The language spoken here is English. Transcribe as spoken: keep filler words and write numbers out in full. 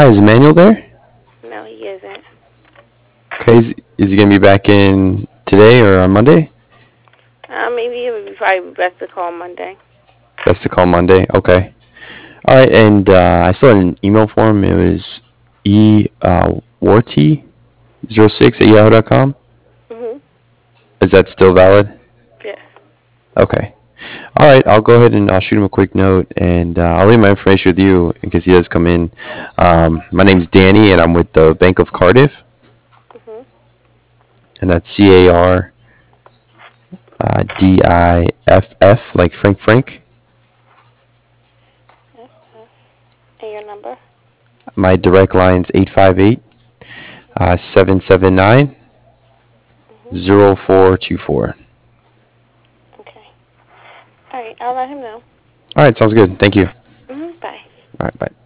Hi, is Emmanuel there? No, he isn't. Okay, is, is he going to be back in today or on Monday? Uh, maybe it would be probably best to call Monday. Best to call Monday. Okay. All right, and uh, I still had an email for him. It was e uh, warty zero six at yahoo dot com. Mhm. Is that still valid? Yes. Okay. All right, I'll go ahead and I'll shoot him a quick note, and uh, I'll leave my information with you in case he does come in. Um, my name's Danny, and I'm with the Bank of Cardiff, Mhm. and that's C A R uh, D I F F, like Frank Frank. Yes. Yes. And your number? My direct line's eight five eight, seven seven nine, Mhm. zero four two four. Okay. All right. I'll let him know. All right, sounds good. Thank you. Mhm. Bye. All right, bye.